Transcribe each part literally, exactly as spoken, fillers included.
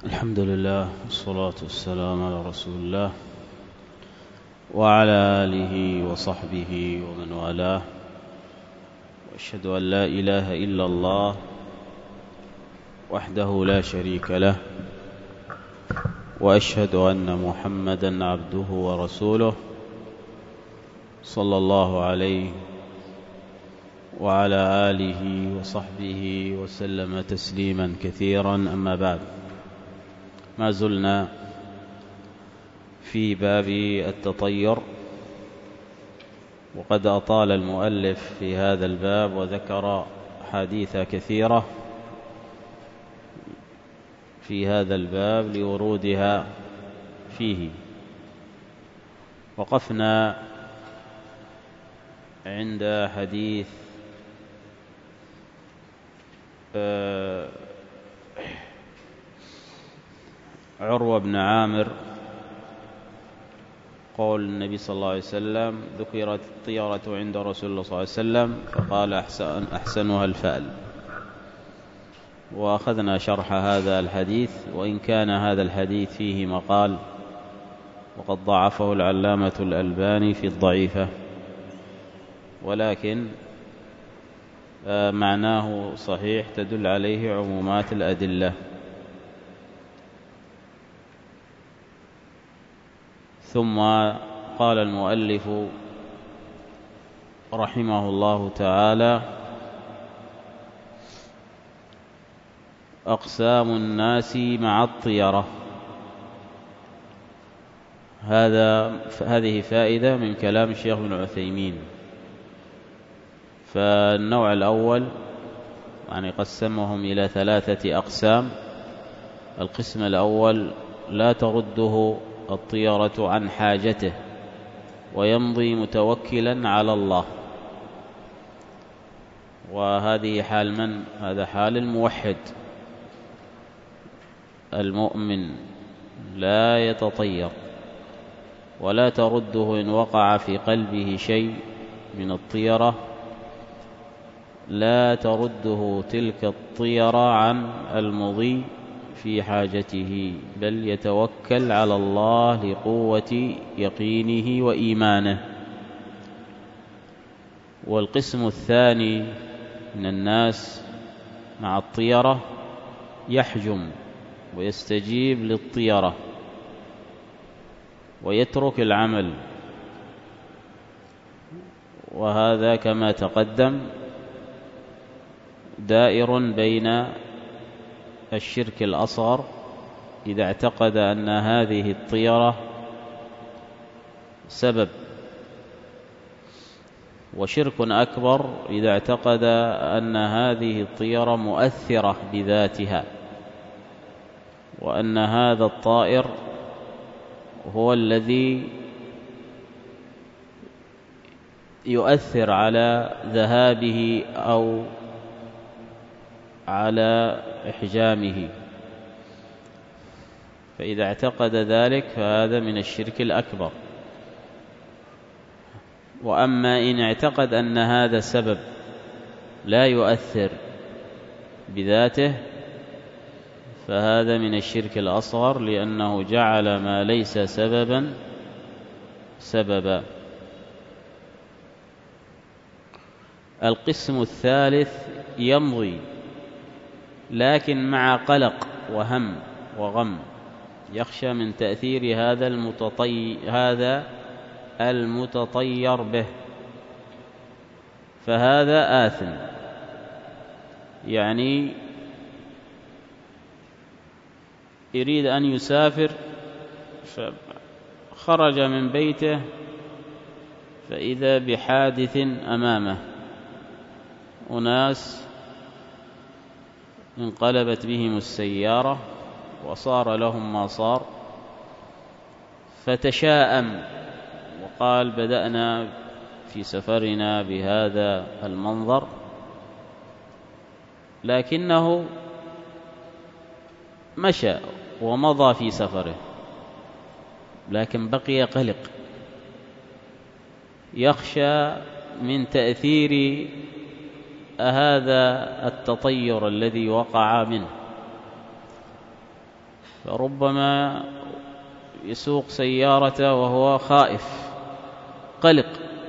الحمد لله والصلاة والسلام على رسول الله وعلى آله وصحبه ومن والاه، وأشهد أن لا إله إلا الله وحده لا شريك له، وأشهد أن محمدًا عبده ورسوله صلى الله عليه وعلى آله وصحبه وسلم تسليمًا كثيرًا. أما بعد، ما زلنا في باب التطير، وقد أطال المؤلف في هذا الباب وذكر أحاديث كثيرة في هذا الباب لورودها فيه. وقفنا عند حديث آه عروة بن عامر، قول النبي صلى الله عليه وسلم: ذكرت الطيرة عند رسول الله صلى الله عليه وسلم فقال: أحسن أحسنها الفأل. وأخذنا شرح هذا الحديث، وإن كان هذا الحديث فيه مقال، وقد ضعفه العلامة الألباني في الضعيفة، ولكن معناه صحيح، تدل عليه عمومات الأدلة. ثم قال المؤلف رحمه الله تعالى: أقسام الناس مع الطيرة. هذا هذه فائدة من كلام الشيخ ابن عثيمين. فالنوع الأول يعني قسمهم إلى ثلاثة أقسام. القسم الأول: لا ترده الطيرة عن حاجته ويمضي متوكلا على الله. وهذه حال من؟ هذا حال الموحد المؤمن، لا يتطير، ولا ترده إن وقع في قلبه شيء من الطيرة، لا ترده تلك الطيرة عن المضي في حاجته، بل يتوكل على الله لقوة يقينه وإيمانه. والقسم الثاني من الناس مع الطيرة: يحجم ويستجيب للطيرة ويترك العمل، وهذا كما تقدم دائر بين الشرك الأصغر إذا اعتقد أن هذه الطيرة سبب، وشرك أكبر إذا اعتقد أن هذه الطيرة مؤثرة بذاتها، وأن هذا الطائر هو الذي يؤثر على ذهابه أو على إحجامه. فإذا اعتقد ذلك فهذا من الشرك الأكبر. وأما إن اعتقد أن هذا سبب لا يؤثر بذاته فهذا من الشرك الأصغر، لأنه جعل ما ليس سببا سببا. القسم الثالث: يمضي لكن مع قلق وهم وغم، يخشى من تأثير هذا المتطي هذا المتطير به، فهذا آثم. يعني يريد أن يسافر، خرج من بيته فإذا بحادث أمامه، أناس انقلبت بهم السيارة وصار لهم ما صار، فتشاءم وقال: بدأنا في سفرنا بهذا المنظر، لكنه مشى ومضى في سفره، لكن بقي قلق، يخشى من تأثير هذا التطير الذي وقع منه. فربما يسوق سيارته وهو خائف قلق،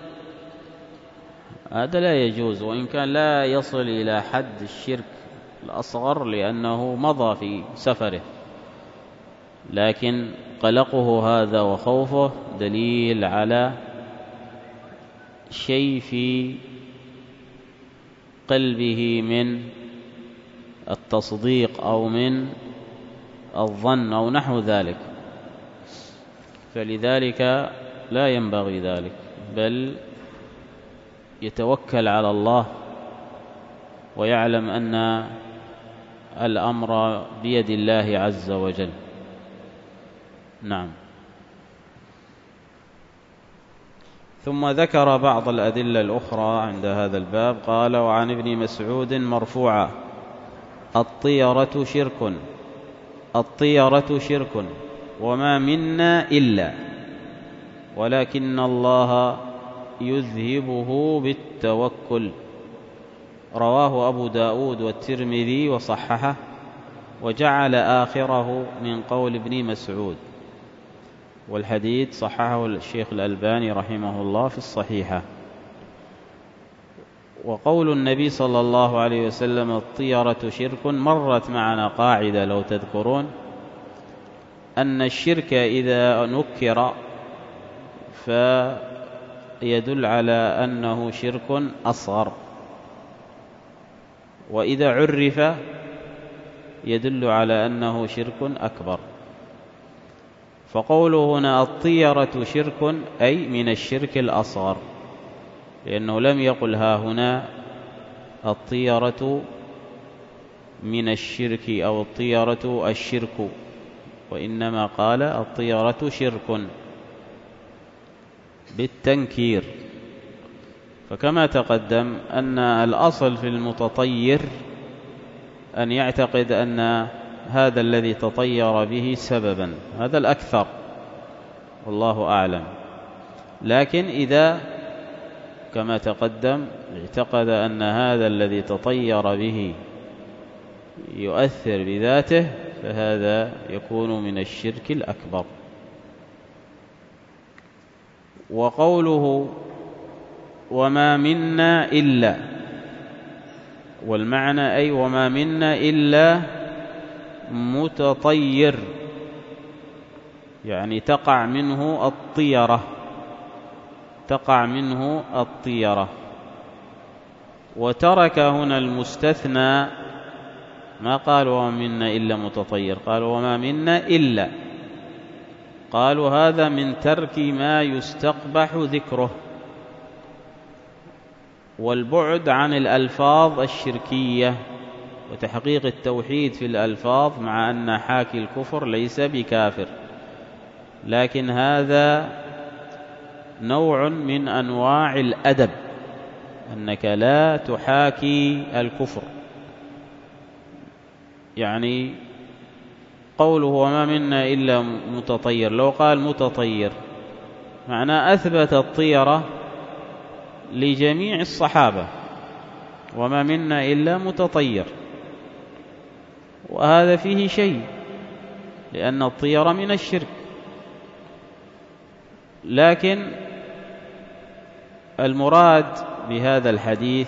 هذا لا يجوز، وإن كان لا يصل إلى حد الشرك الأصغر لأنه مضى في سفره، لكن قلقه هذا وخوفه دليل على شيء في قلبه من التصديق أو من الظن أو نحو ذلك، فلذلك لا ينبغي ذلك، بل يتوكل على الله ويعلم أن الأمر بيد الله عز وجل. نعم. ثم ذكر بعض الأدلة الأخرى عند هذا الباب. قال: وعن ابن مسعود مرفوعا: الطيرة شرك، الطيرة شرك وما منا إلا ولكن الله يذهبه بالتوكل. رواه أبو داود والترمذي وصححه، وجعل آخره من قول ابن مسعود، والحديث صححه الشيخ الألباني رحمه الله في الصحيحة. وقول النبي صلى الله عليه وسلم: الطيرة شرك، مرت معنا قاعدة لو تذكرون، أن الشرك إذا نكر فيدل على أنه شرك أصغر، وإذا عرف يدل على أنه شرك أكبر. فقوله هنا الطيرة شرك أي من الشرك الأصغر، لأنه لم يقل ها هنا الطيرة من الشرك أو الطيرة الشرك، وإنما قال الطيرة شرك بالتنكير. فكما تقدم أن الأصل في المتطير أن يعتقد أن هذا الذي تطير به سببا، هذا الأكثر والله أعلم. لكن إذا كما تقدم اعتقد أن هذا الذي تطير به يؤثر بذاته، فهذا يكون من الشرك الأكبر. وقوله وما منا إلا، والمعنى أي وما منا إلا متطير، يعني تقع منه الطيرة، تقع منه الطيرة. وترك هنا المستثنى، ما قال وما منا إلا متطير، قال وما منا إلا، قالوا هذا من ترك ما يستقبح ذكره، والبعد عن الألفاظ الشركية وتحقيق التوحيد في الألفاظ، مع أن حاكي الكفر ليس بكافر، لكن هذا نوع من أنواع الأدب، أنك لا تحاكي الكفر. يعني قوله وما منا إلا متطير، لو قال متطير معناه أثبت الطيرة لجميع الصحابة، وما منا إلا متطير، وهذا فيه شيء، لأن الطيرة من الشرك. لكن المراد بهذا الحديث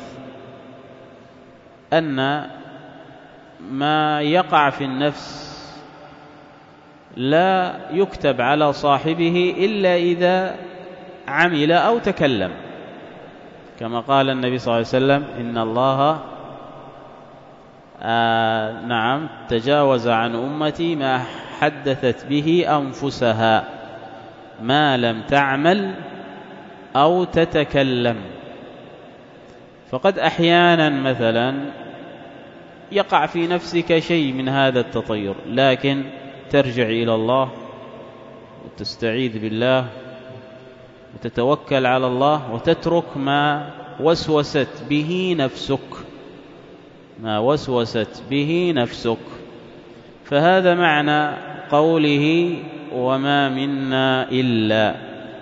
أن ما يقع في النفس لا يكتب على صاحبه إلا إذا عمل أو تكلم، كما قال النبي صلى الله عليه وسلم: إن الله آه نعم تجاوز عن أمتي ما حدثت به أنفسها ما لم تعمل أو تتكلم. فقد أحيانا مثلا يقع في نفسك شيء من هذا التطير، لكن ترجع إلى الله وتستعيذ بالله وتتوكل على الله وتترك ما وسوست به نفسك، ما وسوست به نفسك. فهذا معنى قوله وما منا إلا،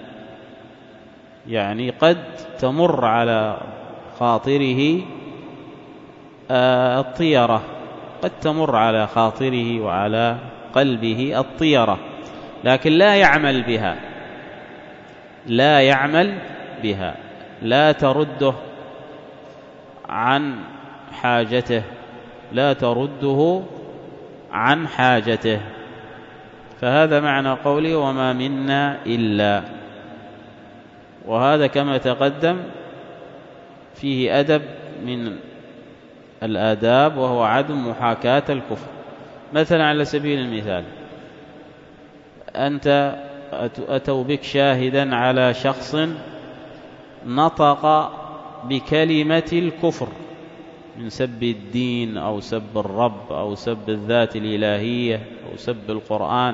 يعني قد تمر على خاطره الطيرة، قد تمر على خاطره وعلى قلبه الطيرة، لكن لا يعمل بها لا يعمل بها لا ترده عن حاجته لا ترده عن حاجته. فهذا معنى قولي وما منا إلا. وهذا كما تقدم فيه أدب من الآداب، وهو عدم محاكاة الكفر. مثلا على سبيل المثال، أنت أتوا بك شاهدا على شخص نطق بكلمة الكفر من سب الدين أو سب الرب أو سب الذات الإلهية أو سب القرآن،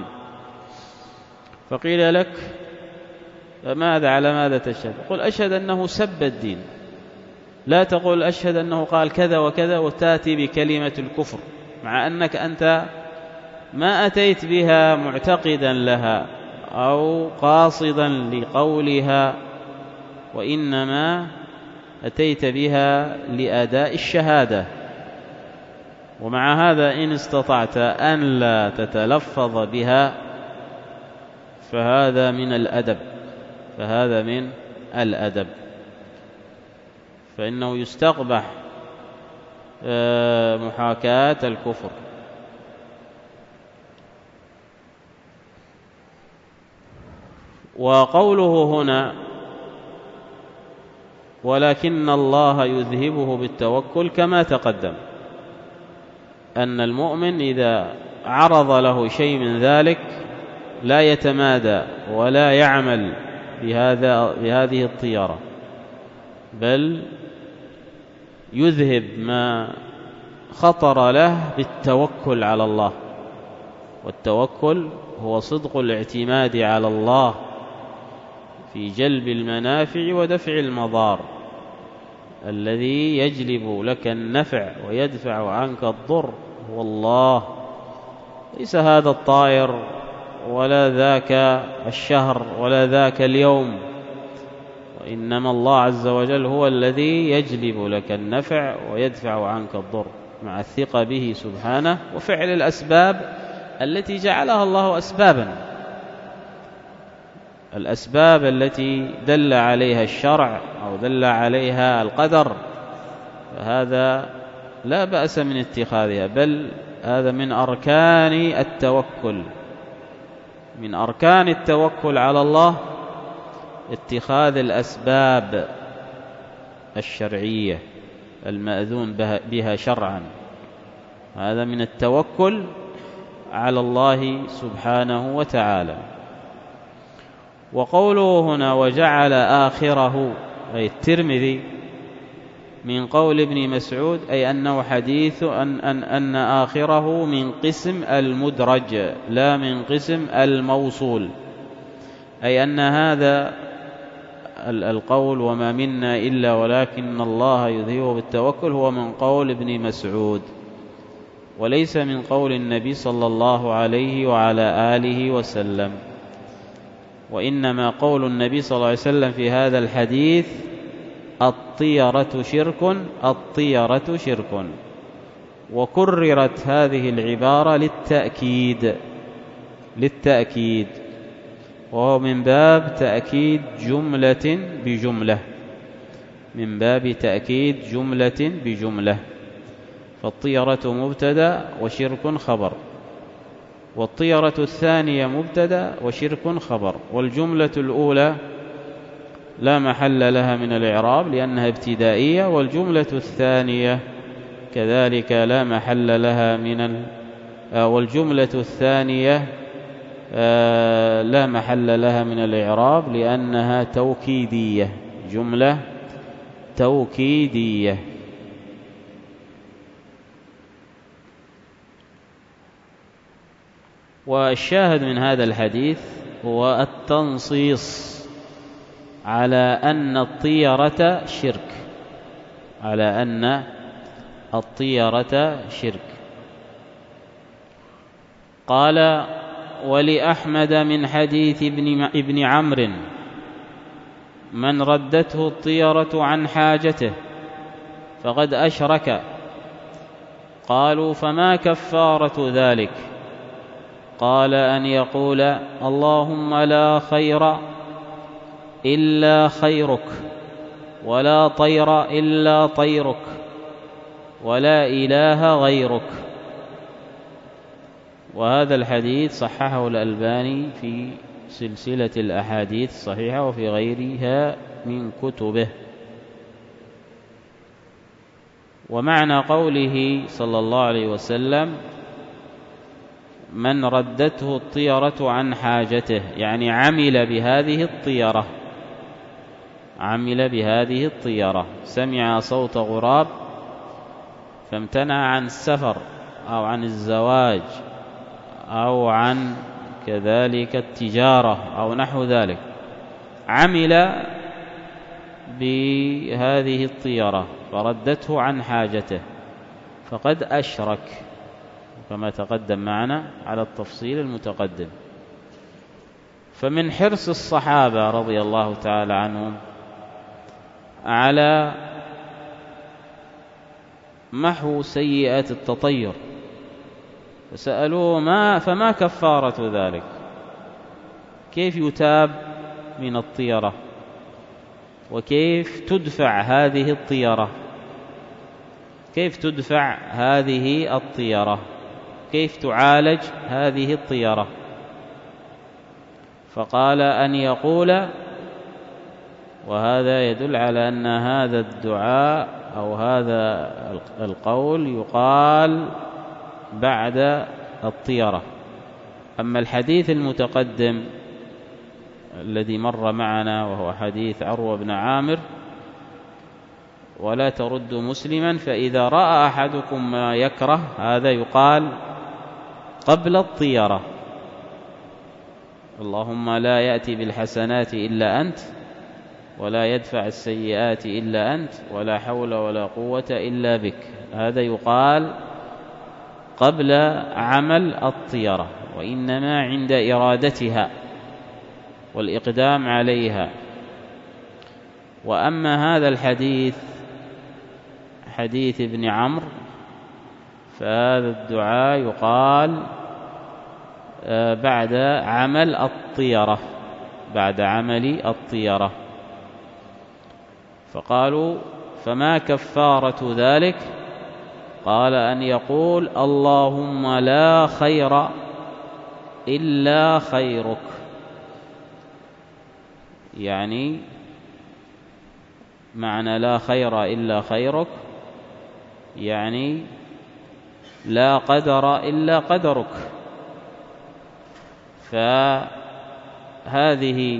فقيل لك فماذا على ماذا تشهد؟ قل أشهد أنه سب الدين، لا تقول أشهد أنه قال كذا وكذا وتأتي بكلمة الكفر، مع أنك أنت ما أتيت بها معتقدا لها أو قاصدا لقولها، وإنما أتيت بها لأداء الشهادة. ومع هذا إن استطعت أن لا تتلفظ بها فهذا من الأدب فهذا من الأدب فإنه يستقبح محاكاة الكفر. وقوله هنا ولكن الله يذهبه بالتوكل كما تقدم، أن المؤمن إذا عرض له شيء من ذلك لا يتمادى ولا يعمل بهذا بهذه الطيرة، بل يذهب ما خطر له بالتوكل على الله. والتوكل هو صدق الاعتماد على الله في جلب المنافع ودفع المضار. الذي يجلب لك النفع ويدفع عنك الضر هو الله، ليس هذا الطائر ولا ذاك الشهر ولا ذاك اليوم، وإنما الله عز وجل هو الذي يجلب لك النفع ويدفع عنك الضر، مع الثقة به سبحانه وفعل الأسباب التي جعلها الله أسبابا، الأسباب التي دل عليها الشرع أو دل عليها القدر، فهذا لا بأس من اتخاذها، بل هذا من أركان التوكل من أركان التوكل على الله اتخاذ الأسباب الشرعية المأذون بها شرعا. هذا من التوكل على الله سبحانه وتعالى. وقوله هنا وجعل آخره أي الترمذي من قول ابن مسعود، أي أنه حديث أن, أن, أن آخره من قسم المدرج لا من قسم الموصول، أي أن هذا القول وما منا إلا ولكن الله يذهبه بالتوكل هو من قول ابن مسعود، وليس من قول النبي صلى الله عليه وعلى آله وسلم. وإنما قول النبي صلى الله عليه وسلم في هذا الحديث الطيرة شرك الطيرة شرك، وكررت هذه العبارة للتأكيد للتأكيد وهو من باب تأكيد جملة بجملة من باب تأكيد جملة بجملة فالطيرة مبتدأ وشرك خبر، والطيرة الثانية مبتدأ وشرك خبر، والجملة الأولى لا محل لها من الإعراب لأنها ابتدائية، والجملة الثانية كذلك لا محل لها من ال... والجملة الثانية لا محل لها من الإعراب لأنها توكيدية جملة توكيدية. والشاهد من هذا الحديث هو التنصيص على أن الطيرة شرك على أن الطيرة شرك. قال ولأحمد من حديث ابن, ابن عمرو من ردته الطيرة عن حاجته فقد أشرك. قالوا فما كفارة ذلك؟ قال أن يقول: اللهم لا خير إلا خيرك، ولا طير إلا طيرك، ولا إله غيرك. وهذا الحديث صححه الألباني في سلسلة الأحاديث الصحيحة وفي غيرها من كتبه. ومعنى قوله صلى الله عليه وسلم: من ردته الطيرة عن حاجته، يعني عمل بهذه الطيرة، عمل بهذه الطيرة، سمع صوت غراب فامتنع عن السفر أو عن الزواج أو عن كذلك التجارة أو نحو ذلك، عمل بهذه الطيرة فردته عن حاجته فقد أشرك، كما تقدم معنا على التفصيل المتقدم. فمن حرص الصحابة رضي الله تعالى عنهم على محو سيئات التطير فسألوه: ما فما كفارة ذلك؟ كيف يتاب من الطيرة؟ وكيف تدفع هذه الطيرة؟ كيف تدفع هذه الطيرة؟ كيف تعالج هذه الطيرة؟ فقال: أن يقول، وهذا يدل على أن هذا الدعاء أو هذا القول يقال بعد الطيرة. أما الحديث المتقدم الذي مر معنا وهو حديث عروة بن عامر: ولا ترد مسلما فإذا رأى أحدكم ما يكره، هذا يقال قبل الطيرة. اللهم لا يأتي بالحسنات إلا أنت، ولا يدفع السيئات إلا أنت، ولا حول ولا قوة إلا بك. هذا يقال قبل عمل الطيرة، وإنما عند إرادتها والإقدام عليها. وأما هذا الحديث حديث ابن عمرو فهذا الدعاء يقال بعد عمل الطيرة، بعد عمل الطيرة. فقالوا: فما كفارة ذلك؟ قال: أن يقول: اللهم لا خير إلا خيرك، يعني معنى لا خير إلا خيرك يعني لا قدر إلا قدرك. فهذه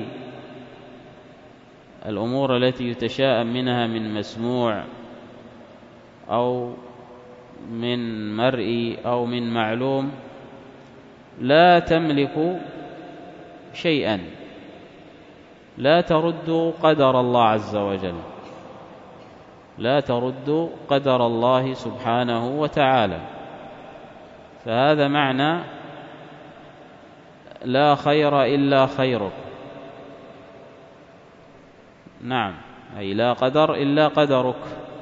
الأمور التي يتشاءم منها من مسموع أو من مرئي أو من معلوم لا تملك شيئا، لا ترد قدر الله عز وجل، لا ترد قدر الله سبحانه وتعالى. فهذا معنى لا خير إلا خيرك. نعم، أي لا قدر إلا قدرك.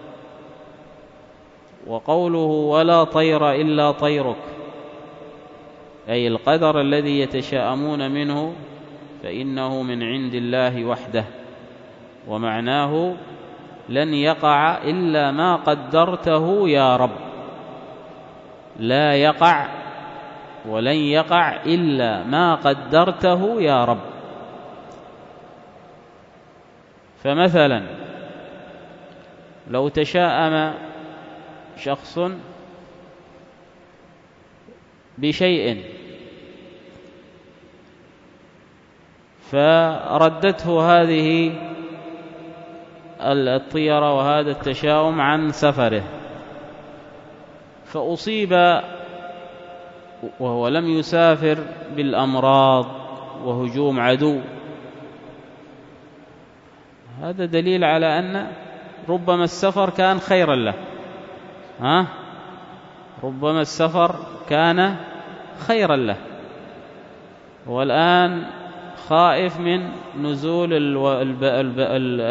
وقوله: ولا طير إلا طيرك، أي القدر الذي يتشاءمون منه فإنه من عند الله وحده، ومعناه لن يقع إلا ما قدرته يا رب، لا يقع ولن يقع إلا ما قدرته يا رب. فمثلا لو تشاءم شخص بشيء فردته هذه الطيرة وهذا التشاؤم عن سفره، فأصيب وهو لم يسافر بالأمراض وهجوم عدو، هذا دليل على أن ربما السفر كان خيرا له. ها؟ ربما السفر كان خيرا له، والآن خائف من نزول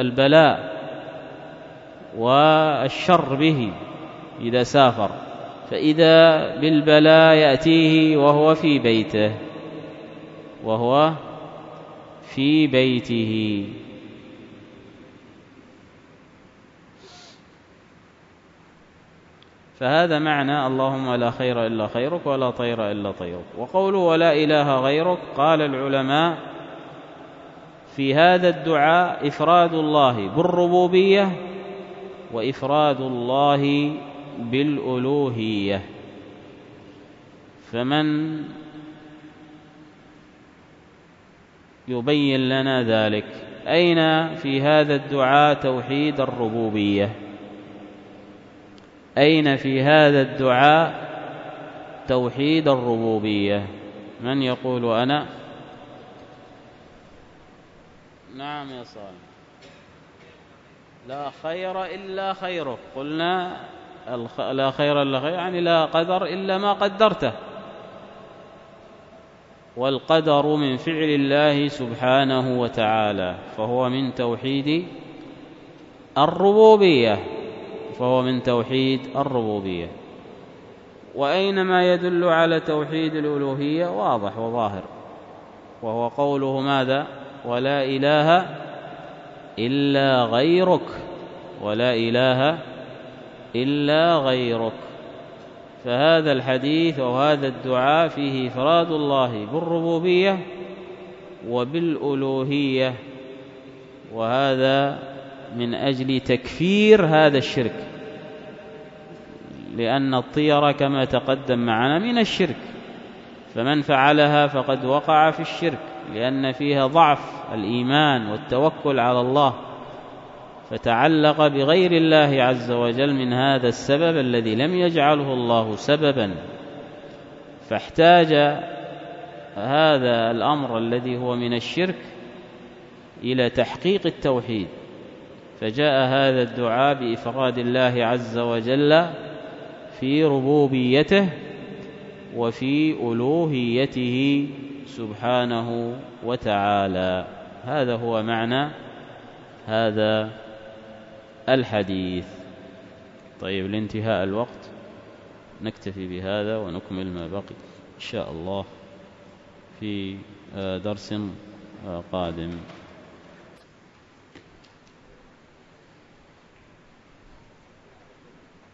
البلاء والشر به إذا سافر، فإذا بالبلاء يأتيه وهو في بيته وهو في بيته. فهذا معنى اللهم لا خير إلا خيرك ولا طير إلا طيرك. وقوله ولا إله غيرك، قال العلماء في هذا الدعاء إفراد الله بالربوبية وإفراد الله بالألوهية. فمن يبين لنا ذلك؟ أين في هذا الدعاء توحيد الربوبية؟ أين في هذا الدعاء توحيد الربوبية؟ من يقول أنا؟ نعم يا صالح. لا خير إلا خيرك، قلنا لا خير إلا خير يعني لا قدر إلا ما قدرته، والقدر من فعل الله سبحانه وتعالى، فهو من توحيد الربوبية فهو من توحيد الربوبية. وأينما يدل على توحيد الألوهية واضح وظاهر، وهو قوله ماذا؟ ولا إله إلا غيرك، ولا إله إلا غيرك. فهذا الحديث وهذا الدعاء فيه إفراد الله بالربوبية وبالألوهية، وهذا من أجل تكفير هذا الشرك، لأن الطيرة كما تقدم معنا من الشرك، فمن فعلها فقد وقع في الشرك، لأن فيها ضعف الإيمان والتوكل على الله، فتعلق بغير الله عز وجل من هذا السبب الذي لم يجعله الله سببا، فاحتاج هذا الأمر الذي هو من الشرك إلى تحقيق التوحيد، فجاء هذا الدعاء بإفراد الله عز وجل في ربوبيته وفي ألوهيته سبحانه وتعالى. هذا هو معنى هذا الحديث. طيب، لانتهاء الوقت نكتفي بهذا ونكمل ما بقي إن شاء الله في درس قادم.